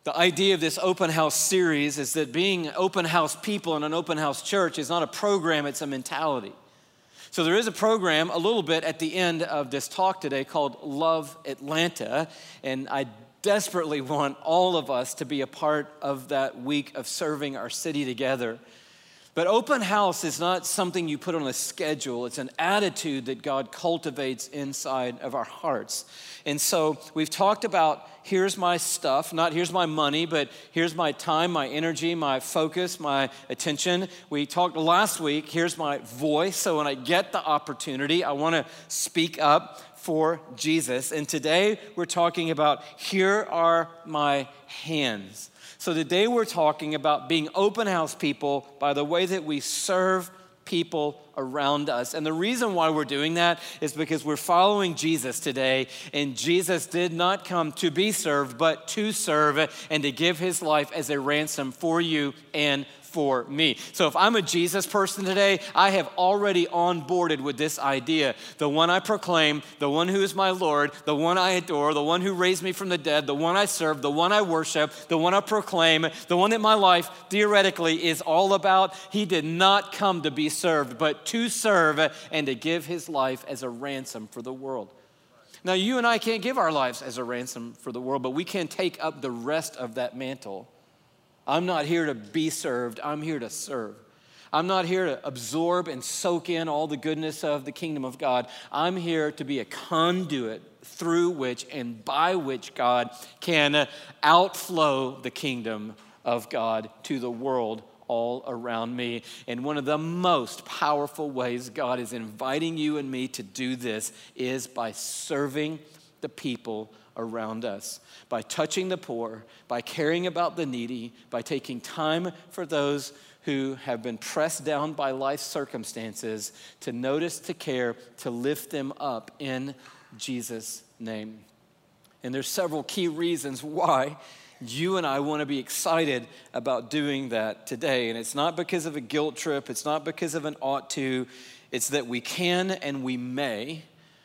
The idea of this open house series is that being open house people in an open house church is not a program, it's a mentality. So there is a program a little bit at the end of this talk today called Love Atlanta, and I desperately want all of us to be a part of that week of serving our city together. But open house is not something you put on a schedule. It's an attitude that God cultivates inside of our hearts. And so we've talked about here's my stuff, not here's my money, but here's my time, my energy, my focus, my attention. We talked last week, here's my voice. So when I get the opportunity, I want to speak up for Jesus. And today we're talking about here are my hands. So today we're talking about being open house people by the way that we serve people around us. And the reason why we're doing that is because we're following Jesus today, and Jesus did not come to be served, but to serve and to give his life as a ransom for you and for me. So if I'm a Jesus person today, I have already onboarded with this idea. The one I proclaim, the one who is my Lord, the one I adore, the one who raised me from the dead, the one I serve, the one I worship, the one I proclaim, the one that my life theoretically is all about. He did not come to be served, but to serve and to give his life as a ransom for the world. Now, you and I can't give our lives as a ransom for the world, but we can take up the rest of that mantle. I'm not here to be served, I'm here to serve. I'm not here to absorb and soak in all the goodness of the kingdom of God. I'm here to be a conduit through which and by which God can outflow the kingdom of God to the world all around me. And one of the most powerful ways God is inviting you and me to do this is by serving the people around us, by touching the poor, by caring about the needy, by taking time for those who have been pressed down by life circumstances, to notice, to care, to lift them up in Jesus' name. And there's several key reasons why you and I want to be excited about doing that today. And it's not because of a guilt trip. It's not because of an ought to. It's that we can and we may.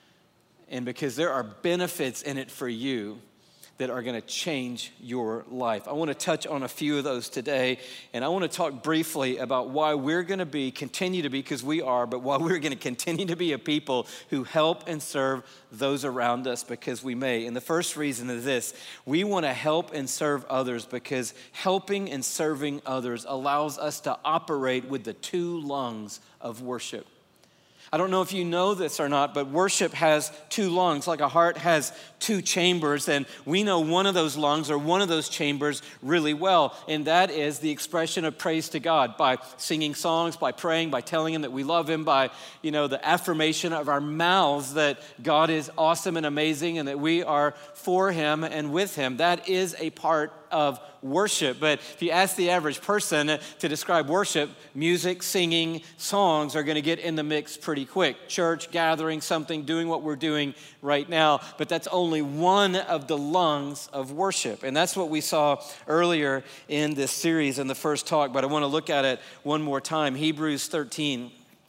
And because there are benefits in it for you that are going to change your life. I want to touch on a few of those today, and I want to talk briefly about why we're going to continue to be, because we are, but why we're going to continue to be a people who help and serve those around us because we may. And the first reason is this: we want to help and serve others because helping and serving others allows us to operate with the two lungs of worship. I don't know if you know this or not, but worship has two lungs, like a heart has two chambers, and we know one of those lungs or one of those chambers really well, and that is the expression of praise to God by singing songs, by praying, by telling him that we love him, by, the affirmation of our mouths that God is awesome and amazing and that we are for him and with him. That is a part of worship. But if you ask the average person to describe worship, music, singing, songs are going to get in the mix pretty quick. Church, gathering, something, doing what we're doing right now. But that's only one of the lungs of worship. And that's what we saw earlier in this series in the first talk. But I want to look at it one more time. Hebrews 13,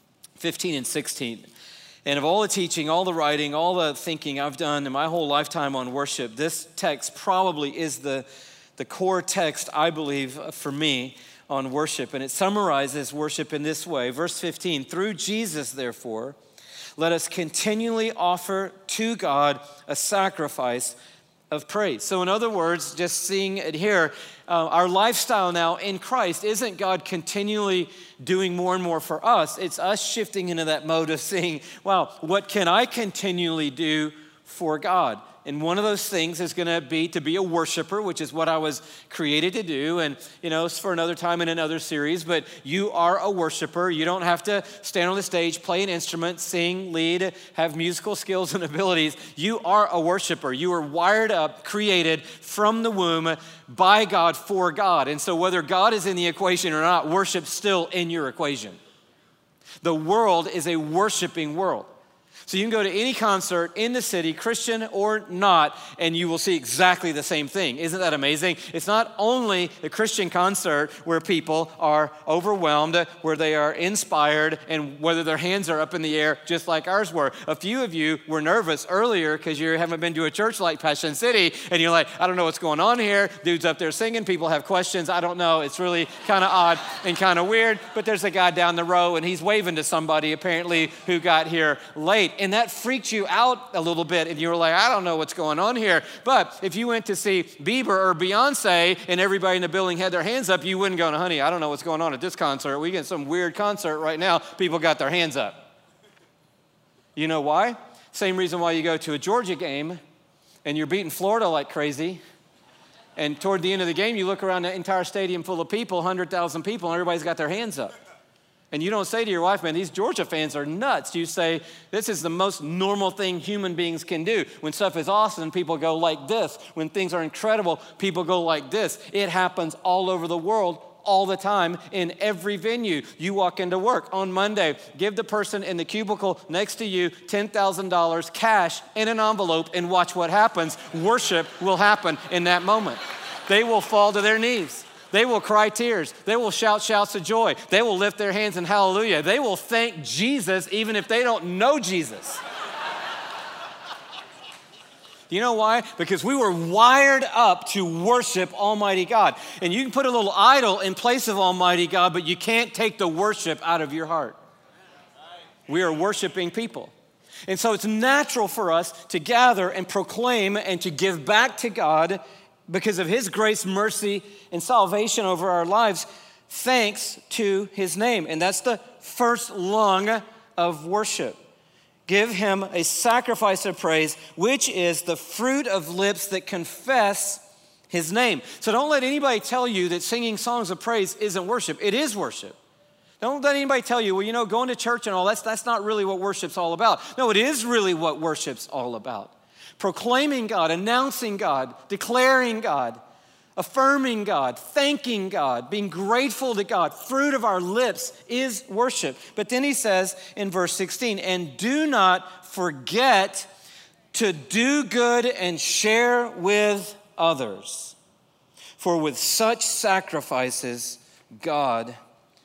15 and 16. And of all the teaching, all the writing, all the thinking I've done in my whole lifetime on worship, this text probably is the core text, I believe, for me on worship. And it summarizes worship in this way. Verse 15, through Jesus, therefore, let us continually offer to God a sacrifice of praise. So in other words, just seeing it here, our lifestyle now in Christ isn't God continually doing more and more for us. It's us shifting into that mode of saying, wow, what can I continually do for God? And one of those things is going to be to be a worshiper, which is what I was created to do. And, it's for another time in another series, but you are a worshiper. You don't have to stand on the stage, play an instrument, sing, lead, have musical skills and abilities. You are a worshiper. You are wired up, created from the womb by God for God. And so whether God is in the equation or not, worship's still in your equation. The world is a worshiping world. So you can go to any concert in the city, Christian or not, and you will see exactly the same thing. Isn't that amazing? It's not only the Christian concert where people are overwhelmed, where they are inspired, and whether their hands are up in the air just like ours were. A few of you were nervous earlier because you haven't been to a church like Passion City, and you're like, I don't know what's going on here. Dude's up there singing. People have questions. I don't know. It's really kind of odd and kind of weird, but there's a guy down the row, and he's waving to somebody apparently who got here late. And that freaked you out a little bit, and you were like, I don't know what's going on here. But if you went to see Bieber or Beyonce and everybody in the building had their hands up, you wouldn't go, honey, I don't know what's going on at this concert. We get some weird concert right now. People got their hands up. You know why? Same reason why you go to a Georgia game and you're beating Florida like crazy. And toward the end of the game, you look around the entire stadium full of people, 100,000 people, and everybody's got their hands up. And you don't say to your wife, man, these Georgia fans are nuts. You say, this is the most normal thing human beings can do. When stuff is awesome, people go like this. When things are incredible, people go like this. It happens all over the world, all the time, in every venue. You walk into work on Monday, give the person in the cubicle next to you $10,000 cash in an envelope and watch what happens. Worship will happen in that moment. They will fall to their knees. They will cry tears. They will shout shouts of joy. They will lift their hands in hallelujah. They will thank Jesus even if they don't know Jesus. You know why? Because we were wired up to worship Almighty God. And you can put a little idol in place of Almighty God, but you can't take the worship out of your heart. We are worshiping people. And so it's natural for us to gather and proclaim and to give back to God because of his grace, mercy, and salvation over our lives, thanks to his name. And that's the first lung of worship. Give him a sacrifice of praise, which is the fruit of lips that confess his name. So don't let anybody tell you that singing songs of praise isn't worship. It is worship. Don't let anybody tell you, well, you know, going to church and all, that's not really what worship's all about. No, it is really what worship's all about. Proclaiming God, announcing God, declaring God, affirming God, thanking God, being grateful to God. Fruit of our lips is worship. But then he says in verse 16, and do not forget to do good and share with others. For with such sacrifices, God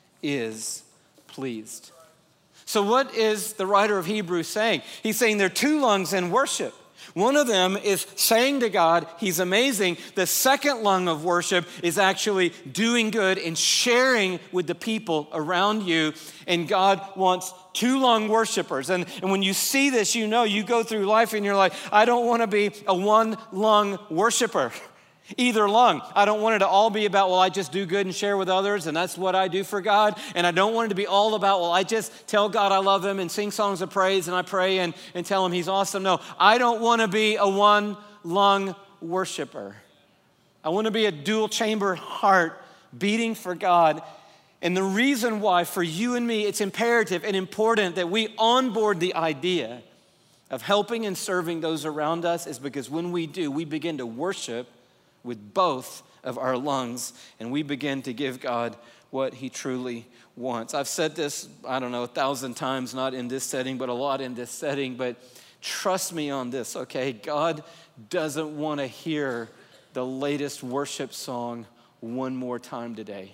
is pleased. So what is the writer of Hebrews saying? He's saying there are two lungs in worship. One of them is saying to God, he's amazing. The second lung of worship is actually doing good and sharing with the people around you. And God wants two lung worshipers. And when you see this, you know, you go through life and you're like, I don't want to be a one lung worshiper. Either lung. I don't want it to all be about, well, I just do good and share with others, and that's what I do for God. And I don't want it to be all about, well, I just tell God I love him and sing songs of praise and I pray and tell him he's awesome. No, I don't want to be a one lung worshiper. I want to be a dual chamber heart beating for God. And the reason why for you and me, it's imperative and important that we onboard the idea of helping and serving those around us is because when we do, we begin to worship with both of our lungs, and we begin to give God what he truly wants. I've said this, 1,000 times, not in this setting, but a lot in this setting, but trust me on this, okay? God doesn't want to hear the latest worship song one more time today.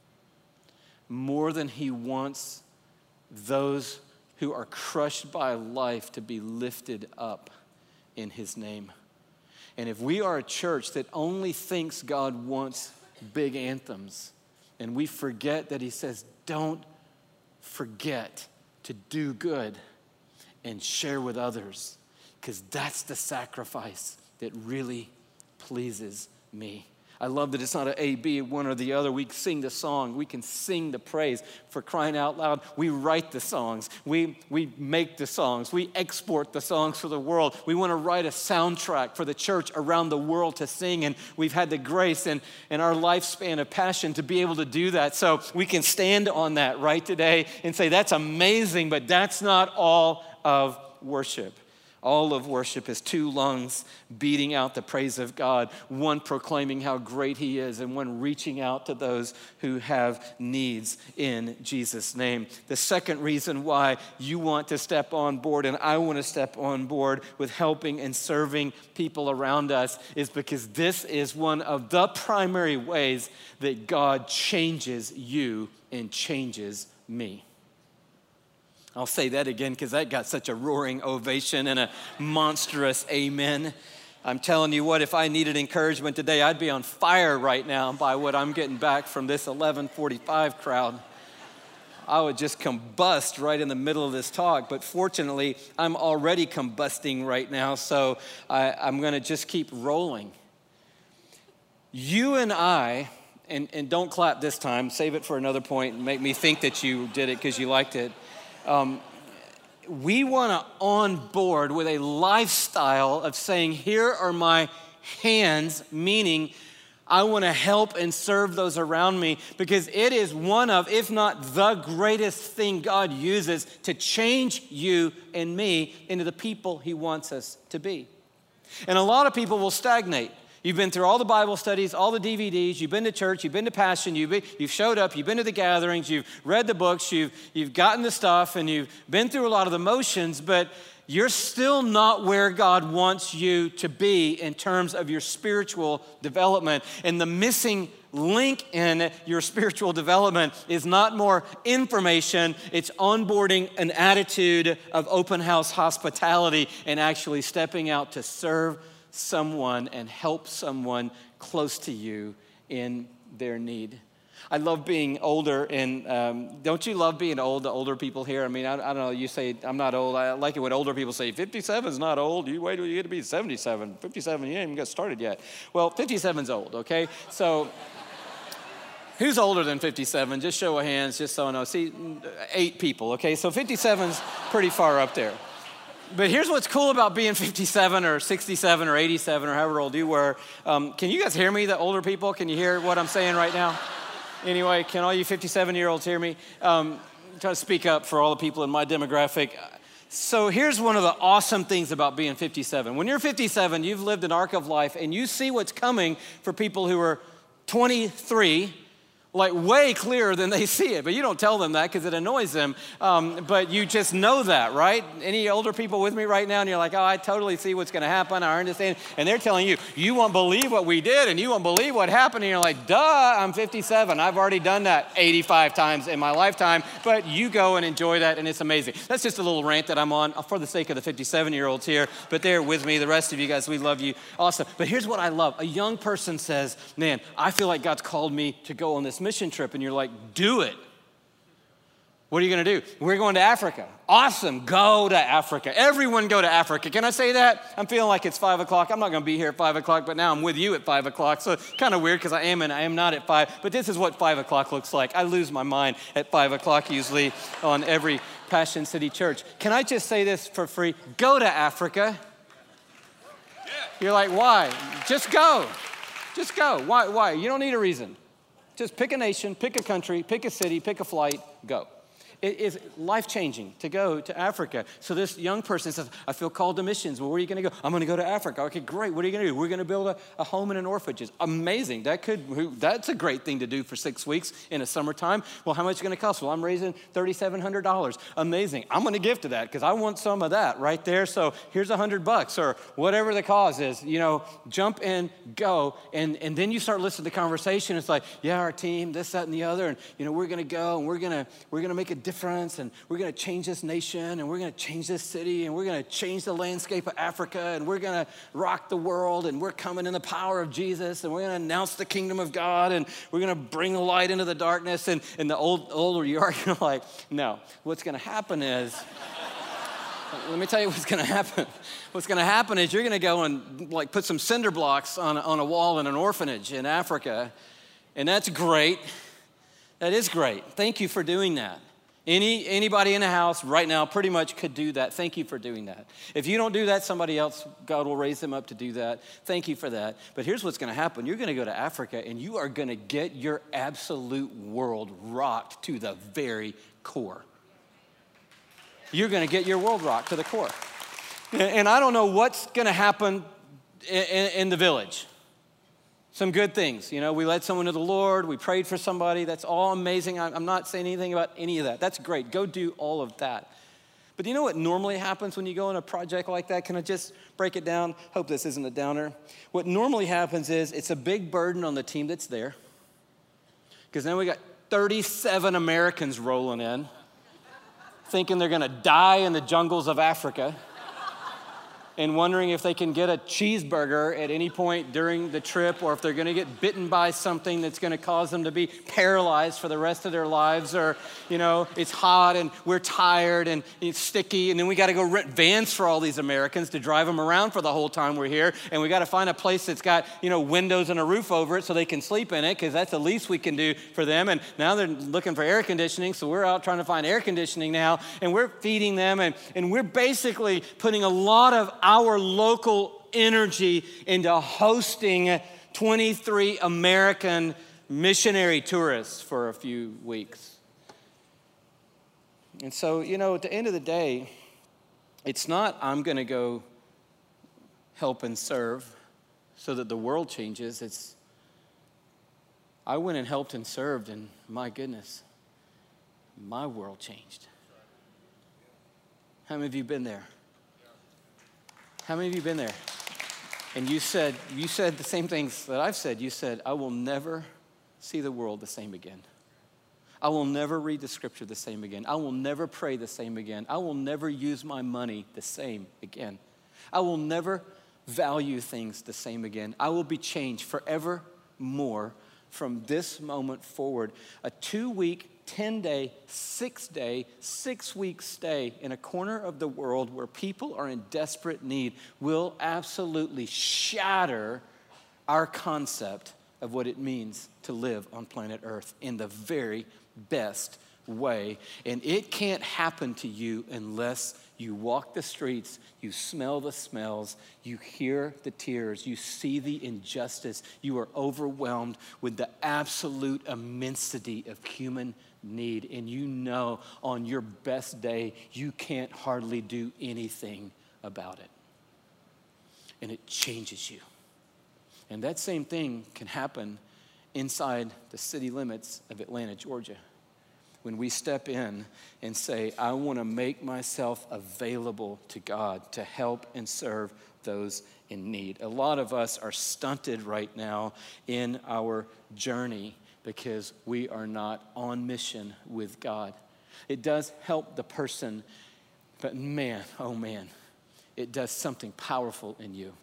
More than he wants those who are crushed by life to be lifted up in his name. And if we are a church that only thinks God wants big anthems, and we forget that he says, don't forget to do good and share with others, because that's the sacrifice that really pleases me. I love that it's not an A, B, one or the other. We sing the song. We can sing the praise. For crying out loud, we write the songs. We make the songs. We export the songs for the world. We want to write a soundtrack for the church around the world to sing, and we've had the grace and our lifespan of passion to be able to do that. So we can stand on that right today and say, that's amazing, but that's not all of worship. All of worship is two lungs beating out the praise of God, one proclaiming how great he is and one reaching out to those who have needs in Jesus' name. The second reason why you want to step on board and I want to step on board with helping and serving people around us is because this is one of the primary ways that God changes you and changes me. I'll say that again because that got such a roaring ovation and a monstrous amen. I'm telling you what, if I needed encouragement today, I'd be on fire right now by what I'm getting back from this 11:45 crowd. I would just combust right in the middle of this talk, but fortunately, I'm already combusting right now, so I'm going to just keep rolling. You and I, and don't clap this time, save it for another point and make me think that you did it because you liked it. We want to on board with a lifestyle of saying, here are my hands, meaning I want to help and serve those around me because it is one of, if not the greatest thing God uses to change you and me into the people he wants us to be. And a lot of people will stagnate. You've been through all the Bible studies, all the DVDs, you've been to church, you've been to Passion, you've showed up, you've been to the gatherings, you've read the books, you've gotten the stuff, and you've been through a lot of the motions, but you're still not where God wants you to be in terms of your spiritual development. And the missing link in your spiritual development is not more information, it's onboarding an attitude of open house hospitality and actually stepping out to serve someone and help someone close to you in their need. I love being older, and don't you love being old, the older people here? I mean, I don't know, you say, I'm not old. I like it when older people say, 57 is not old. You wait till you get to be 77. 57, you ain't even got started yet. Well, 57's old, okay? So who's older than 57? Just show of hands, just so I know. See, 8 people, okay? So 57's pretty far up there. But here's what's cool about being 57 or 67 or 87 or however old you were. Can you guys hear me, the older people? Can you hear what I'm saying right now? Anyway, can all you 57-year-olds hear me? Try to speak up for all the people in my demographic. So here's one of the awesome things about being 57. When you're 57, you've lived an arc of life and you see what's coming for people who are 23, like way clearer than they see it. But you don't tell them that because it annoys them. But you just know that, right? Any older people with me right now? And you're like, oh, I totally see what's going to happen. I understand. And they're telling you, you won't believe what we did and you won't believe what happened. And you're like, duh, I'm 57. I've already done that 85 times in my lifetime. But you go and enjoy that and it's amazing. That's just a little rant that I'm on for the sake of the 57-year-olds here. But they're with me. The rest of you guys, we love you. Awesome. But here's what I love. A young person says, man, I feel like God's called me to go on this mission trip, and you're like, do it. What are you going to do? We're going to Africa. Awesome. Go to Africa. Everyone go to Africa. Can I say that? I'm feeling like it's 5 o'clock. I'm not going to be here at 5 o'clock, but now I'm with you at 5 o'clock. So kind of weird because I am and I am not at 5. But this is what 5 o'clock looks like. I lose my mind at 5 o'clock usually on every Passion City church. Can I just say this for free? Go to Africa. You're like, why? Just go. Just go. Why? You don't need a reason. Just pick a nation, pick a country, pick a city, pick a flight, go. It is life-changing to go to Africa. So this young person says, I feel called to missions. Well, where are you going to go? I'm going to go to Africa. Okay, great. What are you going to do? We're going to build a home and an orphanage. Amazing. That's a great thing to do for 6 weeks in the summertime. Well, how much is it going to cost? Well, I'm raising $3,700. Amazing. I'm going to give to that because I want some of that right there. So here's $100 or whatever the cause is. You know, jump in, go. And then you start listening to the conversation. It's like, yeah, our team, this, that, and the other. And, you know, we're going to go and we're going to make a difference, and we're going to change this nation, and we're going to change this city, and we're going to change the landscape of Africa, and we're going to rock the world, and we're coming in the power of Jesus, and we're going to announce the kingdom of God, and we're going to bring the light into the darkness. And the older you are, you're like, no. What's going to happen is, let me tell you what's going to happen. What's going to happen is you're going to go and like put some cinder blocks on a wall in an orphanage in Africa, and that's great. That is great. Thank you for doing that. Anybody in the house right now pretty much could do that. Thank you for doing that. If you don't do that, somebody else, God will raise them up to do that. Thank you for that. But here's what's going to happen. You're going to go to Africa, and you are going to get your absolute world rocked to the very core. You're going to get your world rocked to the core. And I don't know what's going to happen in the village. Some good things. You know, we led someone to the Lord. We prayed for somebody. That's all amazing. I'm not saying anything about any of that. That's great. Go do all of that. But do you know what normally happens when you go on a project like that? Can I just break it down? Hope this isn't a downer. What normally happens is it's a big burden on the team that's there. Because then we got 37 Americans rolling in, thinking they're going to die in the jungles of Africa, and wondering if they can get a cheeseburger at any point during the trip, or if they're going to get bitten by something that's going to cause them to be paralyzed for the rest of their lives, or, you know, it's hot and we're tired and it's sticky, and then we got to go rent vans for all these Americans to drive them around for the whole time we're here, and we got to find a place that's got, you know, windows and a roof over it so they can sleep in it, because that's the least we can do for them. And now they're looking for air conditioning, so we're out trying to find air conditioning now, and we're feeding them, and we're basically putting a lot of our local energy into hosting 23 American missionary tourists for a few weeks. And so, you know, at the end of the day, it's not I'm going to go help and serve so that the world changes. It's I went and helped and served, and my goodness, my world changed. How many of you been there? How many of you been there? And you said the same things that I've said. You said, I will never see the world the same again. I will never read the scripture the same again. I will never pray the same again. I will never use my money the same again. I will never value things the same again. I will be changed forevermore from this moment forward. A 2-week, 10-day, 6-day, 6-week stay in a corner of the world where people are in desperate need will absolutely shatter our concept of what it means to live on planet Earth in the very best way. And it can't happen to you unless you walk the streets, you smell the smells, you hear the tears, you see the injustice, you are overwhelmed with the absolute immensity of human need, and you know on your best day you can't hardly do anything about it. And it changes you. And that same thing can happen inside the city limits of Atlanta, Georgia. When we step in and say, I want to make myself available to God to help and serve those in need. A lot of us are stunted right now in our journey because we are not on mission with God. It does help the person, but man, oh man, it does something powerful in you.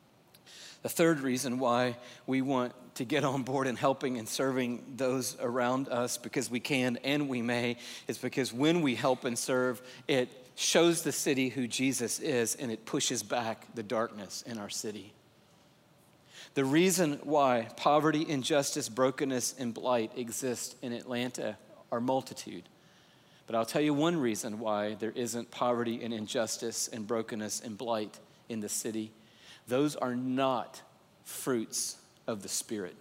The third reason why we want to get on board in helping and serving those around us, because we can and we may, is because when we help and serve, it shows the city who Jesus is, and it pushes back the darkness in our city. The reason why poverty, injustice, brokenness, and blight exist in Atlanta are multitude. But I'll tell you one reason why there isn't poverty and injustice and brokenness and blight in the city. Those are not fruits of the Spirit.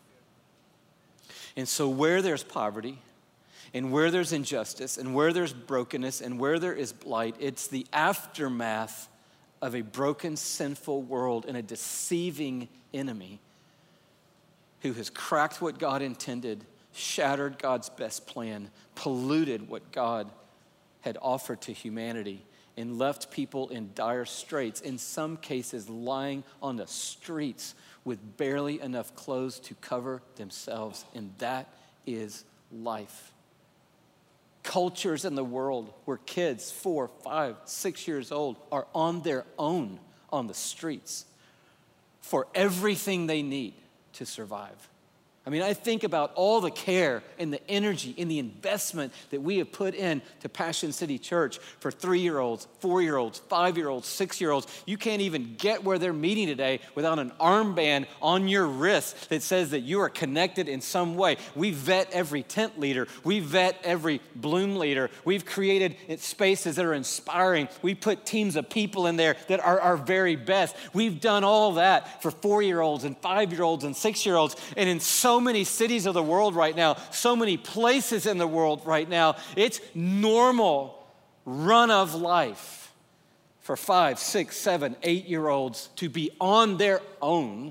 And so where there's poverty, and where there's injustice, and where there's brokenness, and where there is blight, it's the aftermath of a broken, sinful world and a deceiving enemy who has cracked what God intended, shattered God's best plan, polluted what God had offered to humanity, and left people in dire straits, in some cases lying on the streets with barely enough clothes to cover themselves. And that is life. Cultures in the world where kids 4, 5, 6 years old are on their own on the streets for everything they need to survive. I mean, I think about all the care and the energy and the investment that we have put in to Passion City Church for 3-year-olds, 4-year-olds, 5-year-olds, 6-year-olds. You can't even get where they're meeting today without an armband on your wrist that says that you are connected in some way. We vet every tent leader. We vet every Bloom leader. We've created spaces that are inspiring. We put teams of people in there that are our very best. We've done all that for 4-year-olds and 5-year-olds and 6-year-olds. And in so many cities of the world right now, so many places in the world right now, it's normal run of life for 5, 6, 7, 8-year-olds to be on their own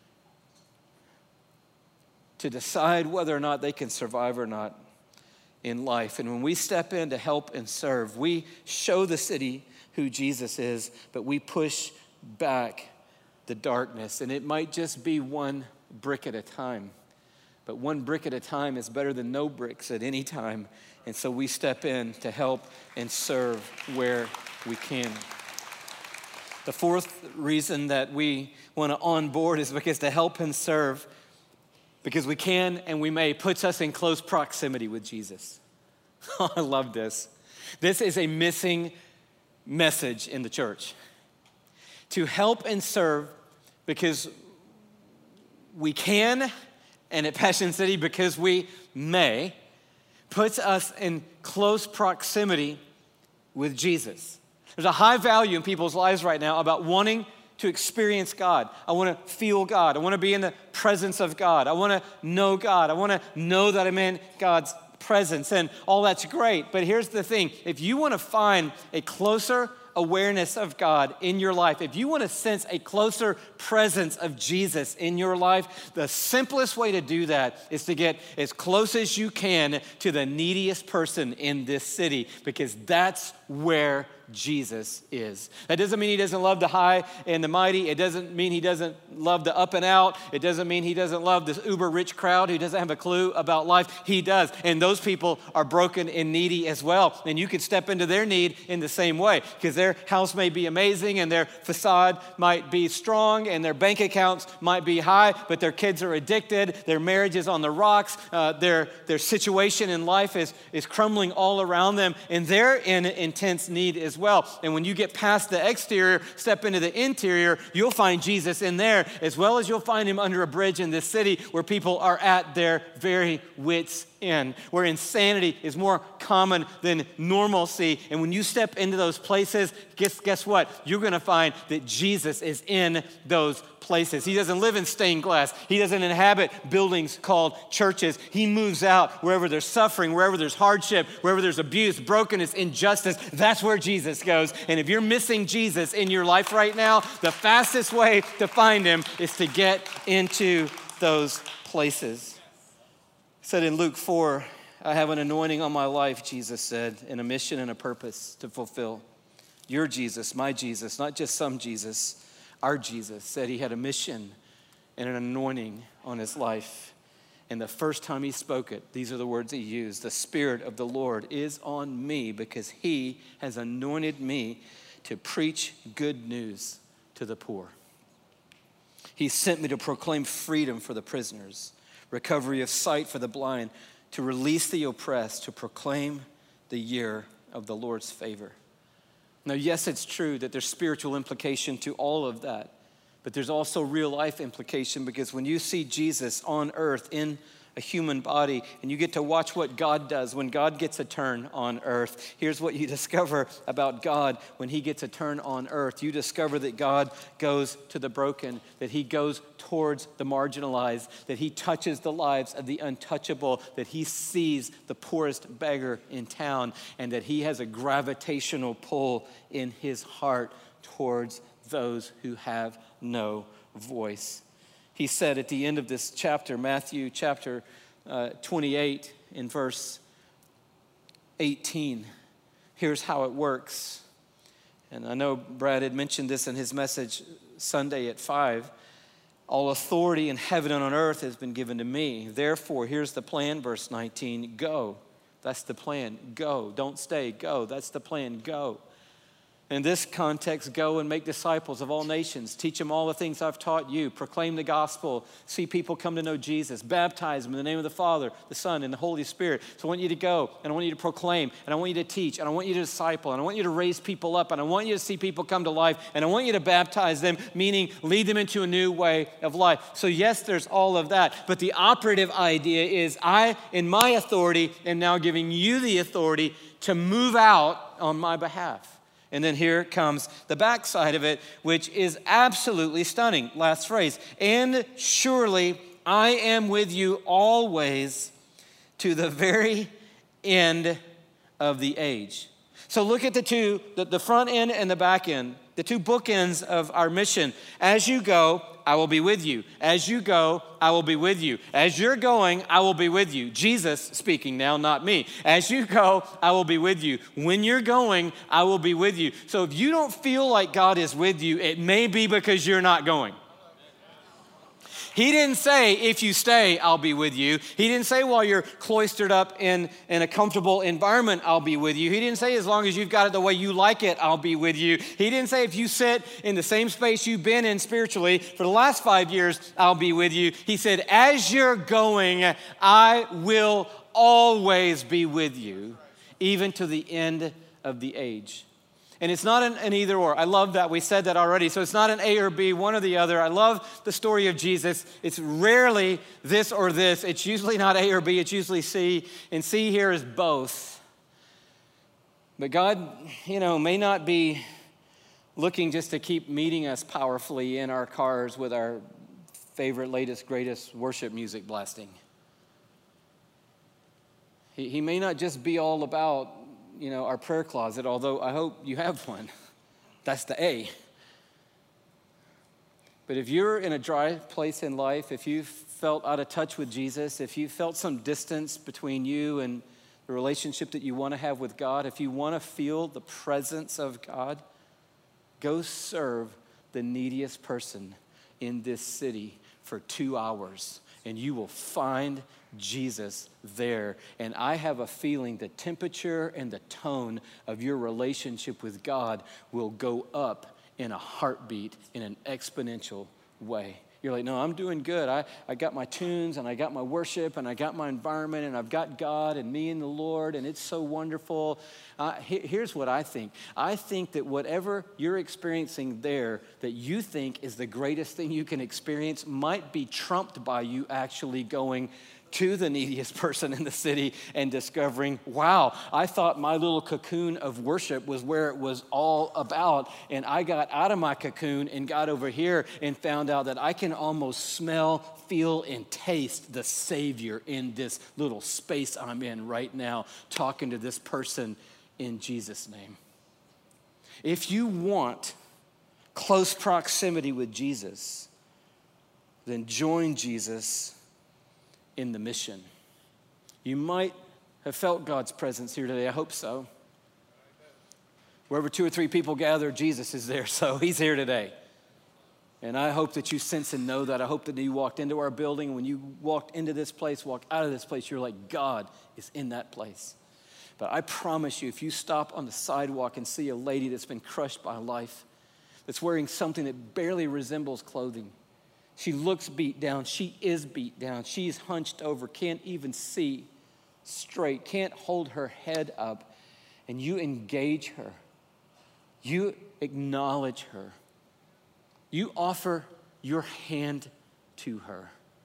to decide whether or not they can survive or not in life. And when we step in to help and serve, we show the city who Jesus is, but we push back the darkness. And it might just be one brick at a time, but one brick at a time is better than no bricks at any time. And so we step in to help and serve where we can. The fourth reason that we want to onboard is because to help and serve, because we can and we may, puts us in close proximity with Jesus. I love this. This is a missing message in the church. To help and serve because we can, and at Passion City because we may, puts us in close proximity with Jesus. There's a high value in people's lives right now about wanting to experience God. I want to feel God. I want to be in the presence of God. I want to know God. I want to know that I'm in God's presence, and all that's great. But here's the thing. If you want to find a closer awareness of God in your life, if you want to sense a closer presence of Jesus in your life, the simplest way to do that is to get as close as you can to the neediest person in this city, because that's where Jesus is. That doesn't mean he doesn't love the high and the mighty. It doesn't mean he doesn't love the up and out. It doesn't mean he doesn't love this uber rich crowd who doesn't have a clue about life. He does. And those people are broken and needy as well. And you can step into their need in the same way, because their house may be amazing and their facade might be strong and their bank accounts might be high, but their kids are addicted, their marriage is on the rocks, their situation in life is crumbling all around them, and they're in intense need as well. And when you get past the exterior, step into the interior, you'll find Jesus in there, as well as you'll find him under a bridge in this city where people are at their very wits' end, where insanity is more common than normalcy. And when you step into those places, guess what? You're going to find that Jesus is in those places. He doesn't live in stained glass. He doesn't inhabit buildings called churches. He moves out wherever there's suffering, wherever there's hardship, wherever there's abuse, brokenness, injustice. That's where Jesus goes. And if you're missing Jesus in your life right now, the fastest way to find him is to get into those places. It said in Luke 4, I have an anointing on my life, Jesus said, and a mission and a purpose to fulfill. Your Jesus, my Jesus, not just some Jesus, our Jesus said he had a mission and an anointing on his life. And the first time he spoke it, these are the words he used: the Spirit of the Lord is on me because he has anointed me to preach good news to the poor. He sent me to proclaim freedom for the prisoners, recovery of sight for the blind, to release the oppressed, to proclaim the year of the Lord's favor. Now, yes, it's true that there's spiritual implication to all of that, but there's also real life implication, because when you see Jesus on earth in a human body and you get to watch what God does when God gets a turn on earth, here's what you discover about God when he gets a turn on earth. You discover that God goes to the broken, that he goes towards the marginalized, that he touches the lives of the untouchable, that he sees the poorest beggar in town, and that he has a gravitational pull in his heart towards those who have no voice. He said at the end of this chapter, Matthew chapter 28 in verse 18, here's how it works. And I know Brad had mentioned this in his message Sunday at 5. All authority in heaven and on earth has been given to me. Therefore, here's the plan, verse 19, go. That's the plan, go. Don't stay, go. That's the plan, go. In this context, go and make disciples of all nations. Teach them all the things I've taught you. Proclaim the gospel. See people come to know Jesus. Baptize them in the name of the Father, the Son, and the Holy Spirit. So I want you to go, and I want you to proclaim, and I want you to teach, and I want you to disciple, and I want you to raise people up, and I want you to see people come to life, and I want you to baptize them, meaning lead them into a new way of life. So yes, there's all of that, but the operative idea is I, in my authority, am now giving you the authority to move out on my behalf. And then here comes the backside of it, which is absolutely stunning. Last phrase. And surely I am with you always to the very end of the age. So look at the front end and the back end, the two bookends of our mission. As you go, I will be with you. As you go, I will be with you. As you're going, I will be with you. Jesus speaking now, not me. As you go, I will be with you. When you're going, I will be with you. So if you don't feel like God is with you, it may be because you're not going. He didn't say, if you stay, I'll be with you. He didn't say while you're cloistered up in a comfortable environment, I'll be with you. He didn't say as long as you've got it the way you like it, I'll be with you. He didn't say if you sit in the same space you've been in spiritually for the last 5 years, I'll be with you. He said, as you're going, I will always be with you, even to the end of the age. And it's not an either or. I love that. We said that already. So it's not an A or B, one or the other. I love the story of Jesus. It's rarely this or this. It's usually not A or B. It's usually C. And C here is both. But God, may not be looking just to keep meeting us powerfully in our cars with our favorite, latest, greatest worship music blasting. He may not just be all about our prayer closet, although I hope you have one. That's the A. But if you're in a dry place in life, if you felt out of touch with Jesus, if you felt some distance between you and the relationship that you want to have with God, if you want to feel the presence of God, go serve the neediest person in this city for 2 hours, and you will find Jesus there. And I have a feeling the temperature and the tone of your relationship with God will go up in a heartbeat in an exponential way. You're like, no, I'm doing good. I got my tunes and I got my worship and I got my environment and I've got God and me and the Lord and it's so wonderful. Here's what I think. I think that whatever you're experiencing there that you think is the greatest thing you can experience might be trumped by you actually going to the neediest person in the city and discovering, wow, I thought my little cocoon of worship was where it was all about. And I got out of my cocoon and got over here and found out that I can almost smell, feel, and taste the Savior in this little space I'm in right now, talking to this person in Jesus' name. If you want close proximity with Jesus, then join Jesus in the mission. You might have felt God's presence here today. I hope so. Wherever 2 or 3 people gather, Jesus is there, so he's here today. And I hope that you sense and know that. I hope that you walked into our building. When you walked into this place, walked out of this place, you're like, God is in that place. But I promise you, if you stop on the sidewalk and see a lady that's been crushed by life, that's wearing something that barely resembles clothing, she looks beat down. She is beat down. She's hunched over, can't even see straight, can't hold her head up. And you engage her. You acknowledge her. You offer your hand to her.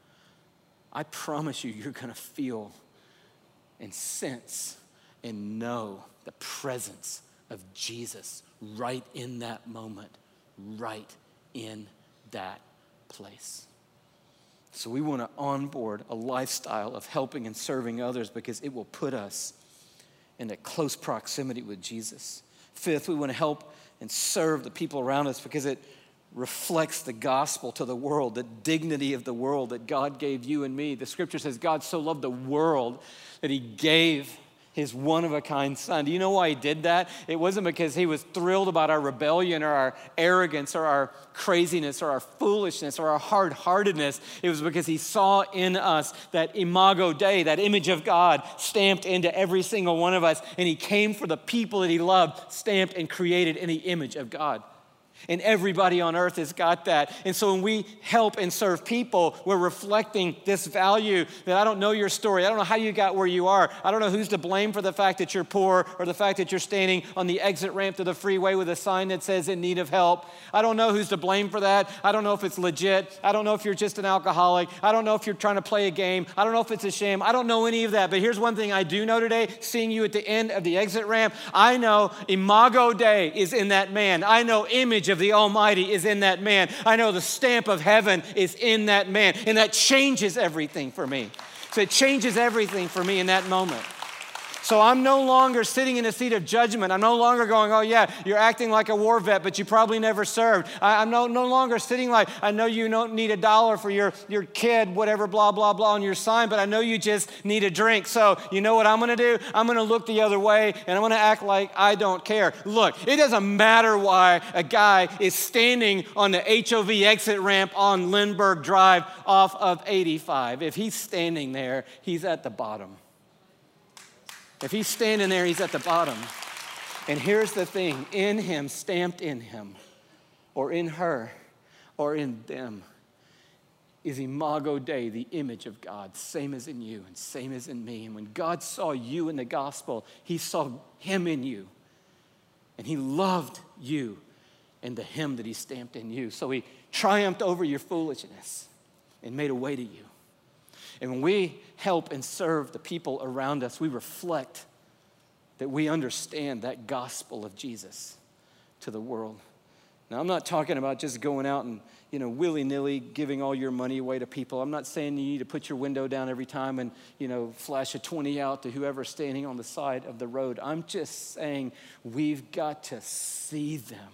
I promise you, you're going to feel and sense and know the presence of Jesus right in that moment, right in that place. So we want to onboard a lifestyle of helping and serving others because it will put us in a close proximity with Jesus. 5th, we want to help and serve the people around us because it reflects the gospel to the world, the dignity of the world that God gave you and me. The scripture says God so loved the world that he gave his one-of-a-kind son. Do you know why he did that? It wasn't because he was thrilled about our rebellion or our arrogance or our craziness or our foolishness or our hard-heartedness. It was because he saw in us that imago Dei, that image of God stamped into every single one of us. And he came for the people that he loved, stamped and created in the image of God. And everybody on earth has got that. And so when we help and serve people, we're reflecting this value that I don't know your story. I don't know how you got where you are. I don't know who's to blame for the fact that you're poor or the fact that you're standing on the exit ramp to the freeway with a sign that says in need of help. I don't know who's to blame for that. I don't know if it's legit. I don't know if you're just an alcoholic. I don't know if you're trying to play a game. I don't know if it's a shame. I don't know any of that. But here's one thing I do know today, seeing you at the end of the exit ramp, I know imago Dei is in that man. I know image of the Almighty is in that man. I know the stamp of heaven is in that man. And that changes everything for me. So it changes everything for me in that moment. So I'm no longer sitting in a seat of judgment. I'm no longer going, oh yeah, you're acting like a war vet, but you probably never served. I'm no longer sitting like, I know you don't need $1 for your kid, whatever, blah, blah, blah on your sign, but I know you just need a drink. So you know what I'm gonna do? I'm gonna look the other way and I'm gonna act like I don't care. Look, it doesn't matter why a guy is standing on the HOV exit ramp on Lindbergh Drive off of 85. If he's standing there, he's at the bottom. If he's standing there, he's at the bottom. And here's the thing, in him, stamped in him, or in her, or in them, is Imago Dei, the image of God, same as in you and same as in me. And when God saw you in the gospel, he saw him in you. And he loved you and the him that he stamped in you. So he triumphed over your foolishness and made a way to you. And when we help and serve the people around us, we reflect that we understand that gospel of Jesus to the world. Now, I'm not talking about just going out and, willy-nilly giving all your money away to people. I'm not saying you need to put your window down every time and, flash a 20 out to whoever's standing on the side of the road. I'm just saying we've got to see them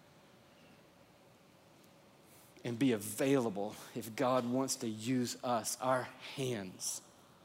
and be available if God wants to use us, our hands,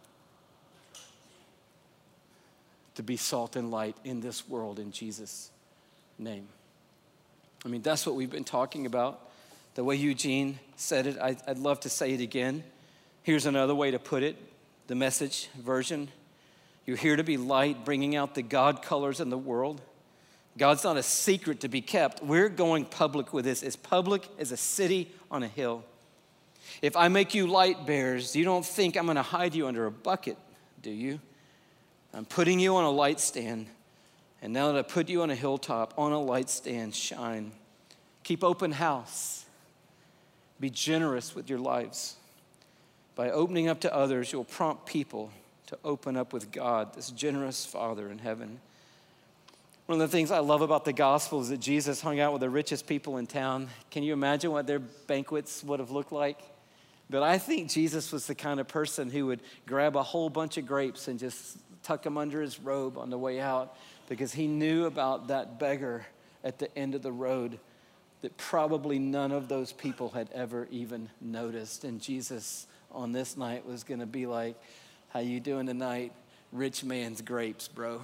to be salt and light in this world in Jesus' name. That's what we've been talking about. The way Eugene said it, I'd love to say it again. Here's another way to put it, the Message version. You're here to be light, bringing out the God colors in the world. God's not a secret to be kept. We're going public with this, as public as a city on a hill. If I make you light bearers, you don't think I'm going to hide you under a bucket, do you? I'm putting you on a light stand. And now that I put you on a hilltop, on a light stand, shine. Keep open house. Be generous with your lives. By opening up to others, you'll prompt people to open up with God, this generous Father in heaven. One of the things I love about the gospel is that Jesus hung out with the richest people in town. Can you imagine what their banquets would have looked like? But I think Jesus was the kind of person who would grab a whole bunch of grapes and just tuck them under his robe on the way out, because he knew about that beggar at the end of the road that probably none of those people had ever even noticed. And Jesus on this night was going to be like, how you doing tonight? Rich man's grapes, bro.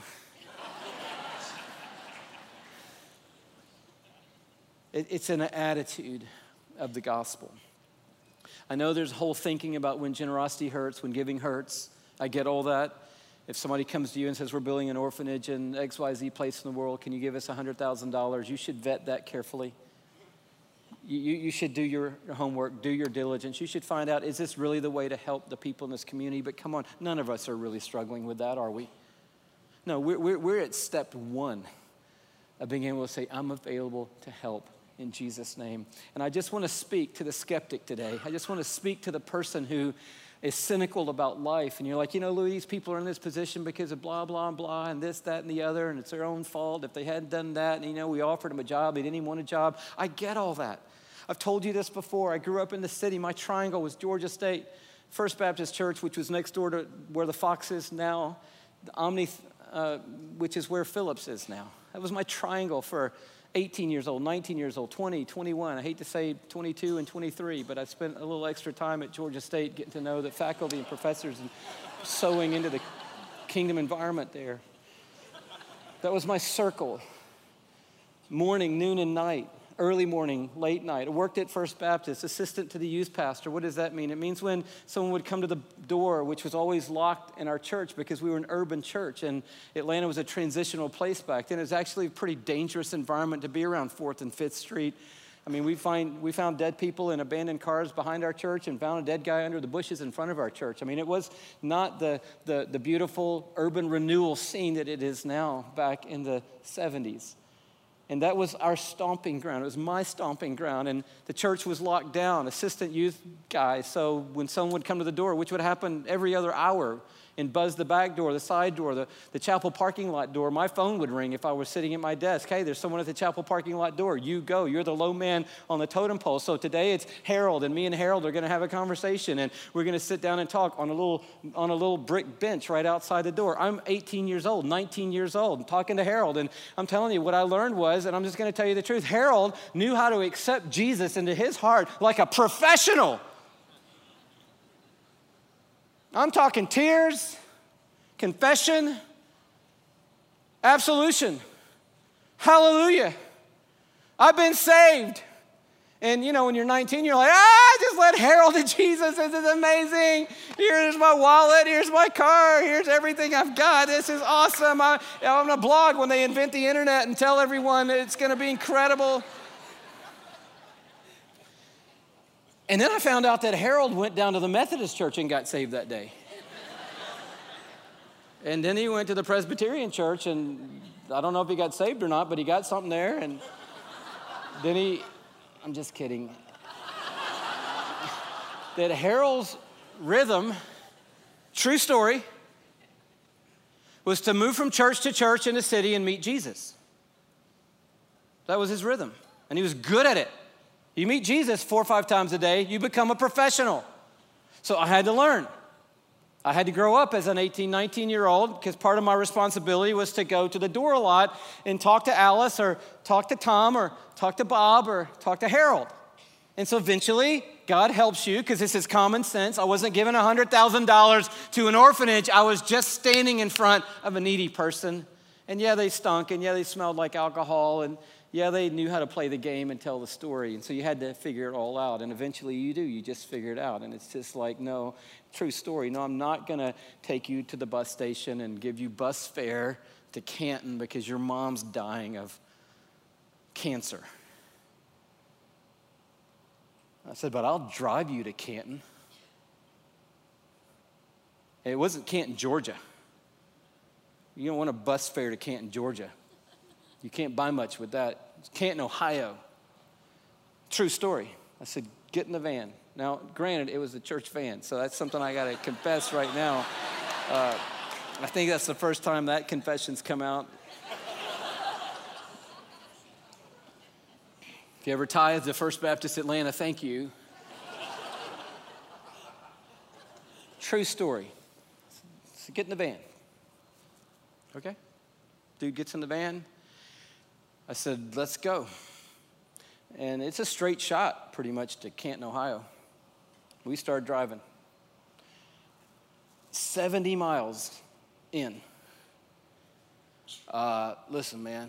It's an attitude of the gospel. I know there's a whole thinking about when generosity hurts, when giving hurts. I get all that. If somebody comes to you and says, we're building an orphanage in XYZ place in the world, can you give us $100,000? You should vet that carefully. You should do your homework, do your diligence. You should find out, is this really the way to help the people in this community? But come on, none of us are really struggling with that, are we? No, we're at step one of being able to say, I'm available to help in Jesus' name. And I just want to speak to the skeptic today. I just want to speak to the person who is cynical about life. And you're like, Louis, these people are in this position because of blah, blah, blah, and this, that, and the other, and it's their own fault if they hadn't done that. And, we offered them a job. They didn't even want a job. I get all that. I've told you this before. I grew up in the city. My triangle was Georgia State First Baptist Church, which was next door to where the Fox is now, the Omni, which is where Phillips is now. That was my triangle for 18 years old, 19 years old, 20, 21. I hate to say 22 and 23, but I spent a little extra time at Georgia State getting to know the faculty and professors and sewing into the kingdom environment there. That was my circle. Morning, noon, and night. Early morning, late night. I worked at First Baptist, assistant to the youth pastor. What does that mean? It means when someone would come to the door, which was always locked in our church because we were an urban church, and Atlanta was a transitional place back then. It was actually a pretty dangerous environment to be around 4th and 5th Street. We found dead people in abandoned cars behind our church and found a dead guy under the bushes in front of our church. It was not the beautiful urban renewal scene that it is now back in the 70s. And that was our stomping ground. It was my stomping ground. And the church was locked down, assistant youth guy. So when someone would come to the door, which would happen every other hour, and buzz the back door, the side door, the chapel parking lot door. My phone would ring if I was sitting at my desk. Hey, there's someone at the chapel parking lot door. You go. You're the low man on the totem pole. So today it's Harold, and me and Harold are going to have a conversation, and we're going to sit down and talk on a little brick bench right outside the door. I'm 18 years old, 19 years old, I'm talking to Harold, and I'm telling you what I learned was, and I'm just going to tell you the truth, Harold knew how to accept Jesus into his heart like a professional. I'm talking tears, confession, absolution. Hallelujah. I've been saved. And you know, when you're 19, you're like, just let Harold to Jesus. This is amazing. Here's my wallet. Here's my car. Here's everything I've got. This is awesome. I'm going to blog when they invent the internet and tell everyone it's going to be incredible. And then I found out that Harold went down to the Methodist church and got saved that day. And then he went to the Presbyterian church, and I don't know if he got saved or not, but he got something there. And then I'm just kidding. That Harold's rhythm, true story, was to move from church to church in the city and meet Jesus. That was his rhythm, and he was good at it. You meet Jesus 4 or 5 times a day, you become a professional. So I had to learn. I had to grow up as an 18, 19-year-old because part of my responsibility was to go to the door a lot and talk to Alice or talk to Tom or talk to Bob or talk to Harold. And so eventually, God helps you because this is common sense. I wasn't giving $100,000 to an orphanage. I was just standing in front of a needy person. And yeah, they stunk, and yeah, they smelled like alcohol, and yeah, they knew how to play the game and tell the story. And so you had to figure it all out. And eventually you do. You just figure it out. And it's just like, no, true story. No, I'm not going to take you to the bus station and give you bus fare to Canton because your mom's dying of cancer. I said, but I'll drive you to Canton. It wasn't Canton, Georgia. You don't want a bus fare to Canton, Georgia. You can't buy much with that. It's Canton, Ohio. True story. I said, get in the van. Now, granted, it was a church van, so that's something I got to confess right now. I think that's the first time that confession's come out. If you ever tithe to First Baptist Atlanta, thank you. True story. So get in the van. Okay? Dude gets in the van. I said, let's go. And it's a straight shot pretty much to Canton, Ohio. We started driving. 70 miles in. Listen, man.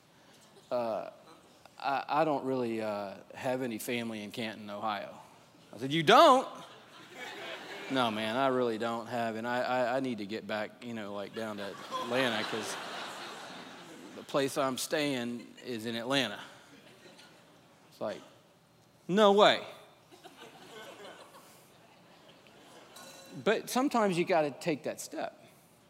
I don't really have any family in Canton, Ohio. I said, you don't? No, man, I really don't have. And I need to get back, like down to Atlanta because the place I'm staying is in Atlanta. It's like, no way. But sometimes you got to take that step.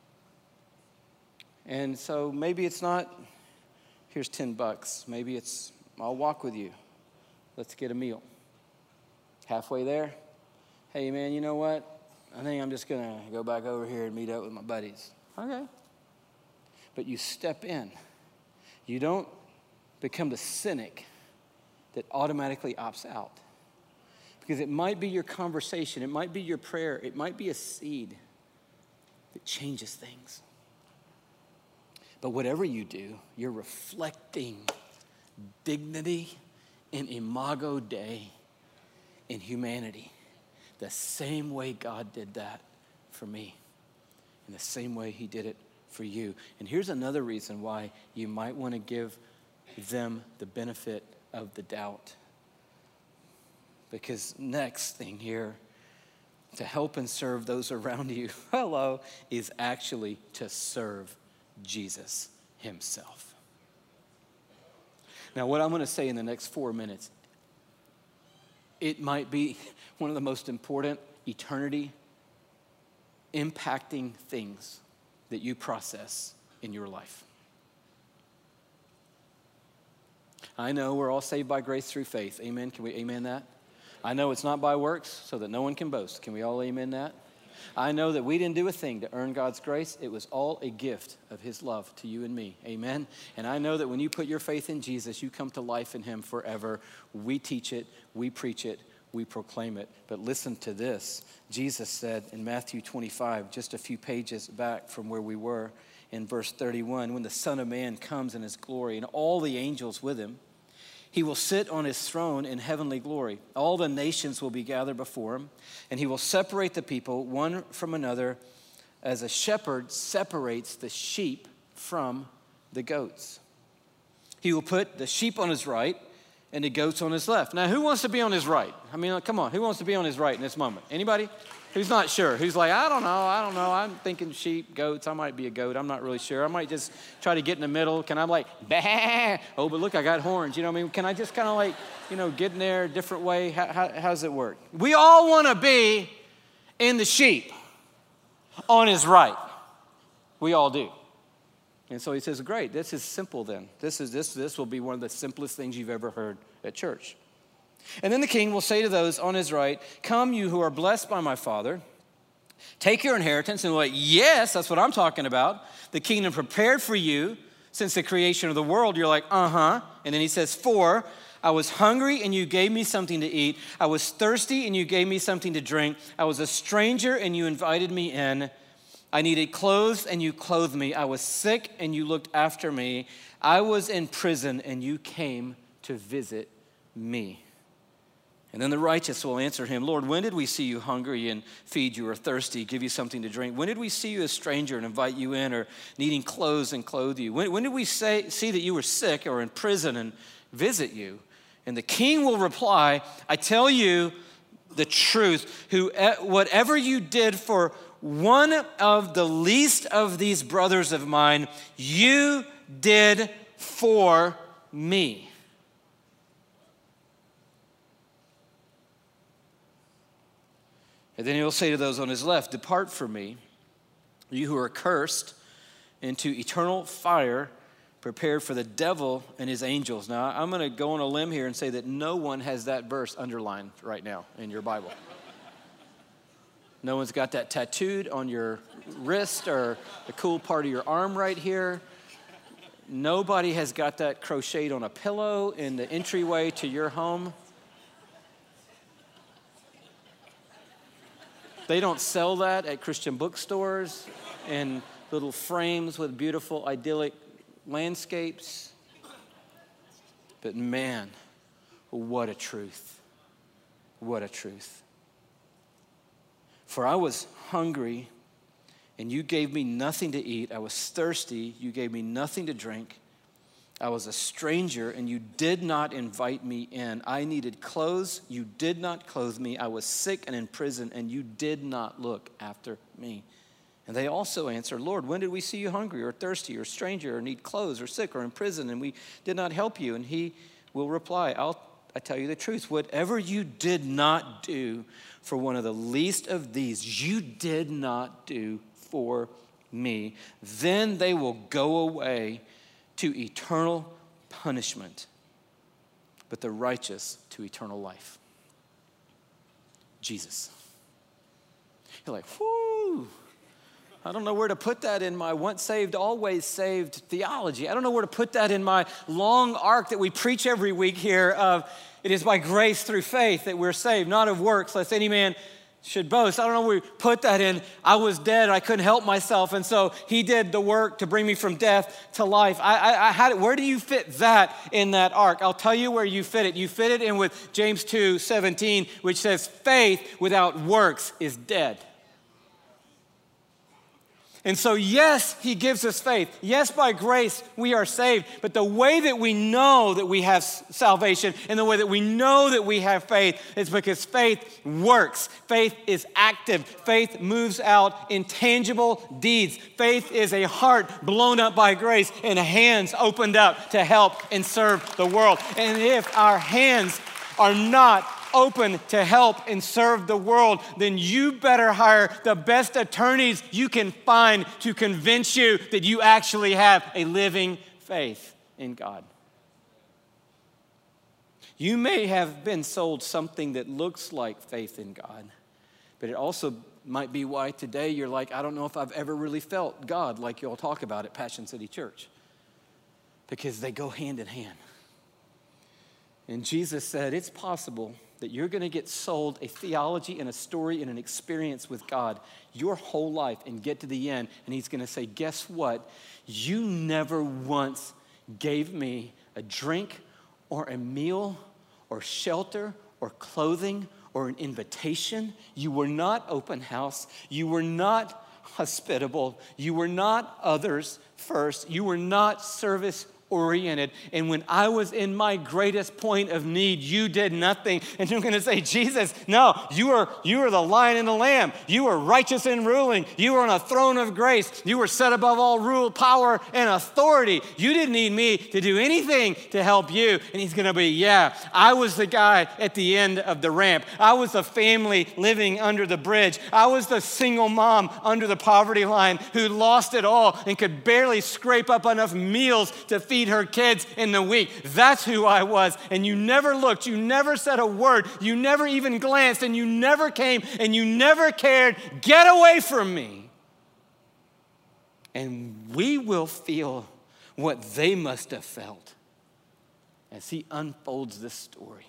And so maybe it's not, here's $10. Maybe it's, I'll walk with you. Let's get a meal. Halfway there, hey, man, you know what? I think I'm just going to go back over here and meet up with my buddies. Okay. But you step in. You don't become the cynic that automatically opts out. Because it might be your conversation, it might be your prayer, it might be a seed that changes things. But whatever you do, you're reflecting dignity and imago Dei in humanity. The same way God did that for me. And the same way he did it for you. And here's another reason why you might want to give them the benefit of the doubt. Because next thing here, to help and serve those around you, is actually to serve Jesus himself. Now, what I'm going to say in the next 4 minutes, it might be one of the most important eternity impacting things that you process in your life. I know we're all saved by grace through faith. Amen. Can we amen that? I know it's not by works so that no one can boast. Can we all amen that? I know that we didn't do a thing to earn God's grace. It was all a gift of his love to you and me. Amen? And I know that when you put your faith in Jesus, you come to life in him forever. We teach it, we preach it, we proclaim it. But listen to this. Jesus said in Matthew 25, just a few pages back from where we were, in verse 31, when the Son of Man comes in his glory and all the angels with him, he will sit on his throne in heavenly glory. All the nations will be gathered before him, and he will separate the people one from another as a shepherd separates the sheep from the goats. He will put the sheep on his right and the goats on his left. Now, who wants to be on his right? I mean, come on, who wants to be on his right in this moment? Anybody? Who's not sure? Who's like, I don't know. I'm thinking sheep, goats. I might be a goat. I'm not really sure. I might just try to get in the middle. Can I like, bah? Oh, but look, I got horns. You know what I mean? Can I just kind of like, get in there a different way? How's it work? We all want to be in the sheep on his right. We all do. And so he says, great, this is simple then. This will be one of the simplest things you've ever heard at church. And then the king will say to those on his right, come you who are blessed by my Father, take your inheritance. And we're like, yes, that's what I'm talking about. The kingdom prepared for you since the creation of the world. You're like, uh-huh. And then he says, for I was hungry and you gave me something to eat. I was thirsty and you gave me something to drink. I was a stranger and you invited me in. I needed clothes and you clothed me. I was sick and you looked after me. I was in prison and you came to visit me. And then the righteous will answer him, Lord, when did we see you hungry and feed you, or thirsty, give you something to drink? When did we see you a stranger and invite you in, or needing clothes and clothe you? When did we see that you were sick or in prison and visit you? And the king will reply, I tell you the truth, whatever you did for one of the least of these brothers of mine, you did for me. And then he will say to those on his left, depart from me, you who are cursed, into eternal fire prepared for the devil and his angels. Now, I'm going to go on a limb here and say that no one has that verse underlined right now in your Bible. No one's got that tattooed on your wrist or the cool part of your arm right here. Nobody has got that crocheted on a pillow in the entryway to your home. They don't sell that at Christian bookstores in little frames with beautiful, idyllic landscapes. But man, what a truth. What a truth. For I was hungry, and you gave me nothing to eat. I was thirsty, you gave me nothing to drink. I was a stranger, and you did not invite me in. I needed clothes, you did not clothe me. I was sick and in prison, and you did not look after me. And they also answered, Lord, when did we see you hungry or thirsty or stranger or need clothes or sick or in prison, and we did not help you? And he will reply, I tell you the truth, whatever you did not do for one of the least of these, you did not do for me. Then they will go away to eternal punishment, but the righteous to eternal life. Jesus. You're like, whoo. I don't know where to put that in my once saved, always saved theology. I don't know where to put that in my long arc that we preach every week here of it is by grace through faith that we're saved, not of works, lest any man should boast. I don't know where we put that in. I was dead. I couldn't help myself. And so he did the work to bring me from death to life. I had it. Where do you fit that in that arc? I'll tell you where you fit it. You fit it in with James 2:17, which says faith without works is dead. And so, yes, he gives us faith. Yes, by grace we are saved. But the way that we know that we have salvation and the way that we know that we have faith is because faith works. Faith is active. Faith moves out intangible deeds. Faith is a heart blown up by grace and hands opened up to help and serve the world. And if our hands are not open to help and serve the world, then you better hire the best attorneys you can find to convince you that you actually have a living faith in God. You may have been sold something that looks like faith in God, but it also Might be why today you're like, I don't know if I've ever really felt God like you'll talk about at Passion City Church. Because they go hand in hand. And Jesus said, it's possible that you're going to get sold a theology and a story and an experience with God your whole life and get to the end. And he's going to say, guess what? You never once gave me a drink or a meal or shelter or clothing or an invitation. You were not open house. You were not hospitable. You were not others first. You were not service oriented. And when I was in my greatest point of need, you did nothing. And you're going to say, Jesus, no, you are the lion and the lamb. You are righteous and ruling. You are on a throne of grace. You were set above all rule, power, and authority. You didn't need me to do anything to help you. And he's going to be, yeah, I was the guy at the end of the ramp. I was the family living under the bridge. I was the single mom under the poverty line who lost it all and could barely scrape up enough meals to feed her kids in the week. That's who I was. And you never looked, you never said a word, you never even glanced, and you never came, and you never cared. Get away from me. And we will feel what they must have felt as he unfolds this story.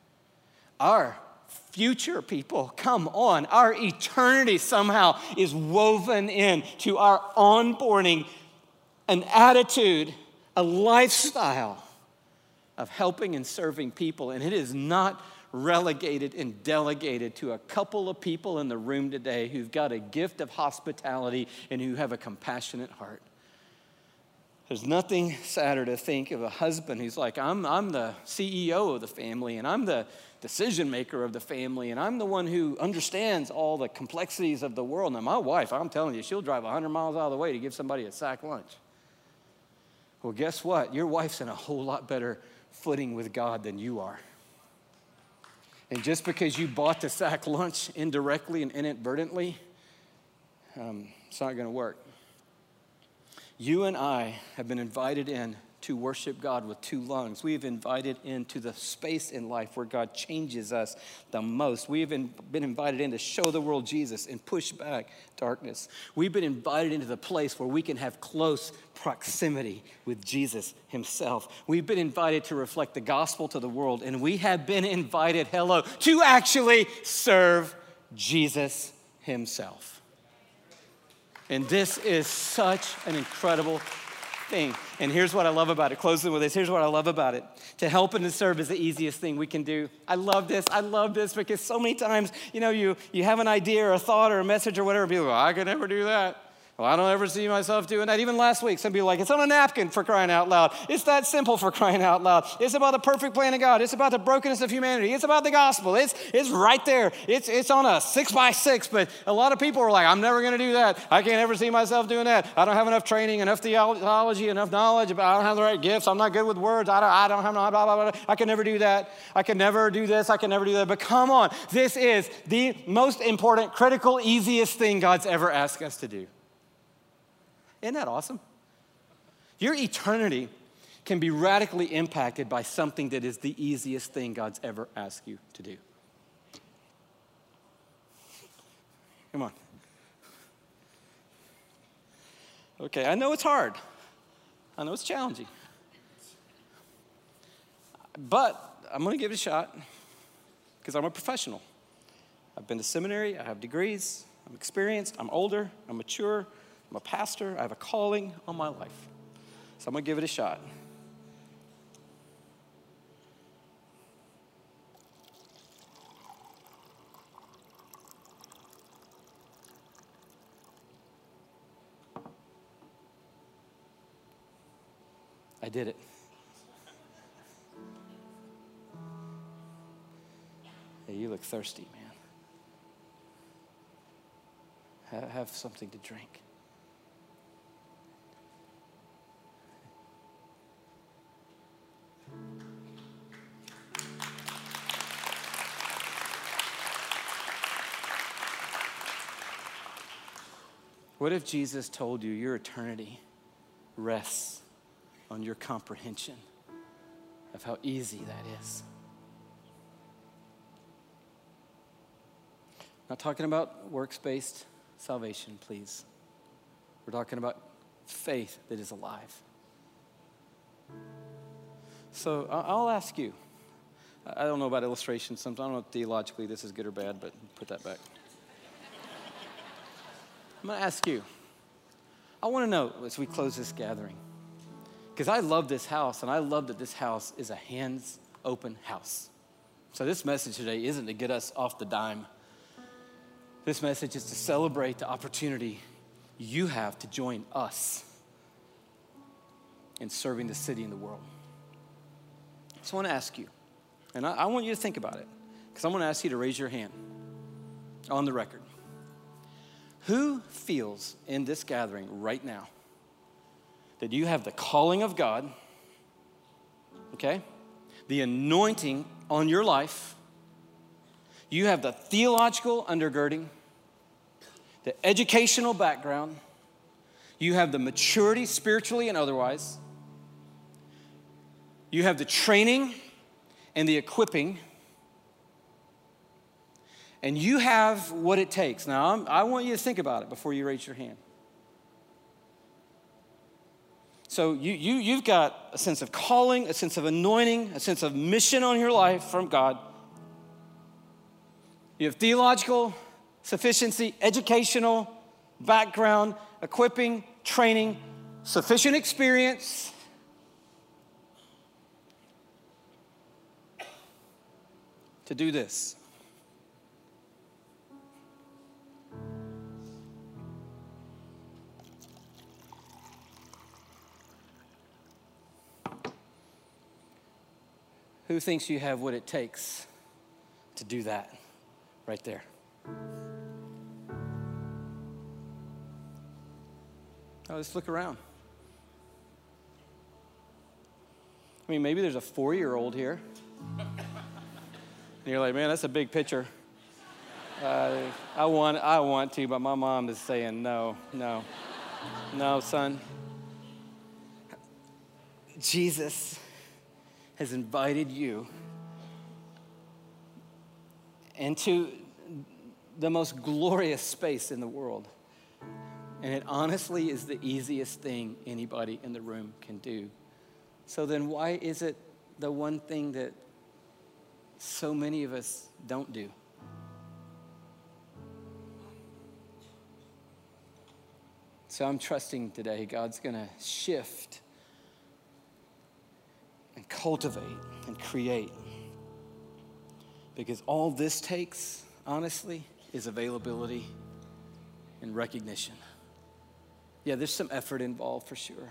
Our future, people, come on, our eternity somehow is woven in to our onboarding, an attitude, a lifestyle of helping and serving people. And it is not relegated and delegated to a couple of people in the room today who've got a gift of hospitality and who have a compassionate heart. There's nothing sadder to think of a husband who's like, I'm the CEO of the family, and I'm the decision maker of the family, and I'm the one who understands all the complexities of the world. Now, my wife, I'm telling you, she'll drive 100 miles out of the way to give somebody a sack lunch. Well, guess what? Your wife's in a whole lot better footing with God than you are. And just because you bought the sack lunch indirectly and inadvertently, it's not going to work. You and I have been invited in to worship God with two lungs. We've invited into the space in life where God changes us the most. We've been invited in to show the world Jesus and push back darkness. We've been invited into the place where we can have close proximity with Jesus himself. We've been invited to reflect the gospel to the world, and we have been invited, to actually serve Jesus himself. And this is such an incredible thing. And here's what I love about it. Closing with this, here's what I love about it. To help and to serve is the easiest thing we can do. I love this because so many times, you have an idea or a thought or a message or whatever, people go, I could never do that. Well, I don't ever see myself doing that. Even last week, some people were like, it's on a napkin, for crying out loud. It's that simple, for crying out loud. It's about the perfect plan of God. It's about the brokenness of humanity. It's about the gospel. It's right there. It's on a 6x6, but a lot of people are like, I'm never going to do that. I can't ever see myself doing that. I don't have enough training, enough theology, enough knowledge, but I don't have the right gifts. I'm not good with words. I don't have blah, blah, blah. I can never do that. I can never do this. I can never do that. But come on, this is the most important, critical, easiest thing God's ever asked us to do. Isn't that awesome? Your eternity can be radically impacted by something that is the easiest thing God's ever asked you to do. Come on. Okay, I know it's hard. I know it's challenging. But I'm going to give it a shot because I'm a professional. I've been to seminary. I have degrees. I'm experienced. I'm older. I'm mature. I'm a pastor. I have a calling on my life. So I'm going to give it a shot. I did it. Hey, you look thirsty, man. Have something to drink. What if Jesus told you your eternity rests on your comprehension of how easy that is? Not talking about works-based salvation, please. We're talking about faith that is alive. So I'll ask you. I don't know about illustrations. Sometimes I don't know if theologically this is good or bad, but put that back. I'm going to ask you. I want to know as we close this gathering, because I love this house, and I love that this house is a hands-open house. So this message today isn't to get us off the dime. This message is to celebrate the opportunity you have to join us in serving the city and the world. So I want to ask you, and I want you to think about it, because I'm going to ask you to raise your hand on the record. Who feels in this gathering right now that you have the calling of God, okay, the anointing on your life, you have the theological undergirding, the educational background, you have the maturity spiritually and otherwise, you have the training and the equipping, and you have what it takes. Now, I want you to think about it before you raise your hand. So you've got a sense of calling, a sense of anointing, a sense of mission on your life from God. You have theological sufficiency, educational background, equipping, training, sufficient experience. To do this. Who thinks you have what it takes to do that right there? Now let's look around. I mean, maybe there's a 4-year-old here. And you're like, man, that's a big picture. I want to, but my mom is saying no, son. Jesus has invited you into the most glorious space in the world. And it honestly is the easiest thing anybody in the room can do. So then why is it the one thing that so many of us don't do? So I'm trusting today God's going to shift and cultivate and create. Because all this takes, honestly, is availability and recognition. Yeah, there's some effort involved for sure.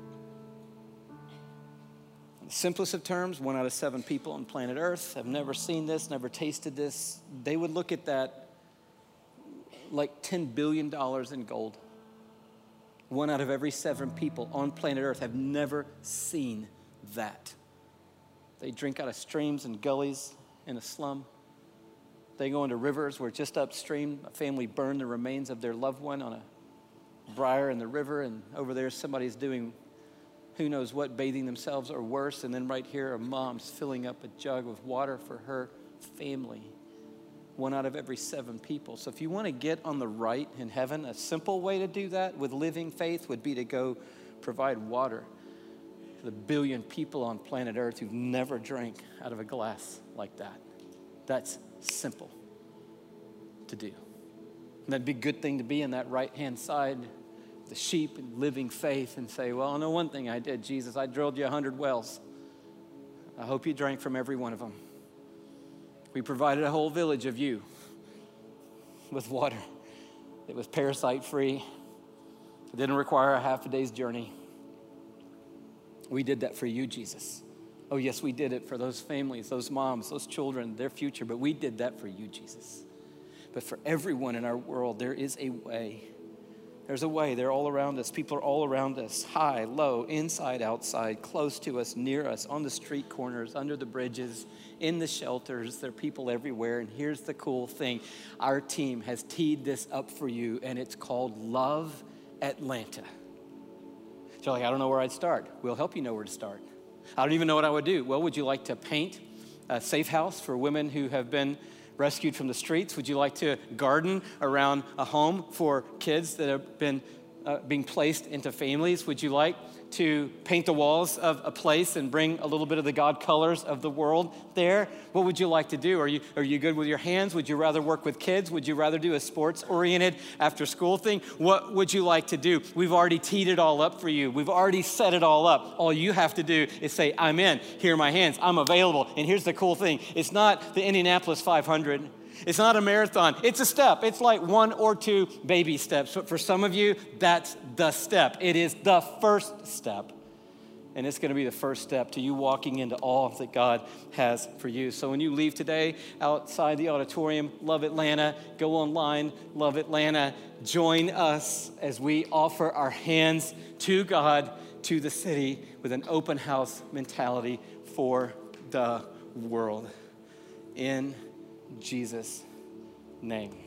In the simplest of terms, 1 out of 7 people on planet Earth have never seen this, never tasted this. They would look at that like $10 billion in gold. 1 out of every 7 people on planet Earth have never seen that. They drink out of streams and gullies in a slum. They go into rivers where just upstream a family burned the remains of their loved one on a briar in the river, and over there somebody's doing who knows what, bathing themselves or worse, and then right here a mom's filling up a jug with water for her family. 1 out of every 7 people. So if you want to get on the right in heaven, a simple way to do that with living faith would be to go provide water to the 1 billion people on planet Earth who've never drank out of a glass like that. That's simple to do. And that'd be a good thing to be in that right-hand side, the sheep and living faith, and say, well, I know one thing I did, Jesus. I drilled you 100 wells. I hope you drank from every one of them. We provided a whole village of you with water. It was parasite-free. It didn't require a half a day's journey. We did that for you, Jesus. Oh, yes, we did it for those families, those moms, those children, their future, but we did that for you, Jesus. But for everyone in our world, there is a way. There's a way. They're all around us. People are all around us, high, low, inside, outside, close to us, near us, on the street corners, under the bridges, in the shelters. There are people everywhere. And here's the cool thing. Our team has teed this up for you, and it's called Love Atlanta. So you're like, I don't know where I'd start. We'll help you know where to start. I don't even know what I would do. Well, would you like to paint a safe house for women who have been rescued from the streets? Would you like to garden around a home for kids that have been being placed into families? Would you like to paint the walls of a place and bring a little bit of the God colors of the world there? What would you like to do? Are you good with your hands? Would you rather work with kids? Would you rather do a sports-oriented after-school thing? What would you like to do? We've already teed it all up for you. We've already set it all up. All you have to do is say, I'm in. Here are my hands. I'm available. And here's the cool thing. It's not the Indianapolis 500. It's not a marathon. It's a step. It's like 1 or 2 baby steps. But for some of you, that's the step. It is the first step. And it's going to be the first step to you walking into all that God has for you. So when you leave today outside the auditorium, Love Atlanta, go online, Love Atlanta. Join us as we offer our hands to God, to the city, with an open house mentality for the world. In Jesus' name.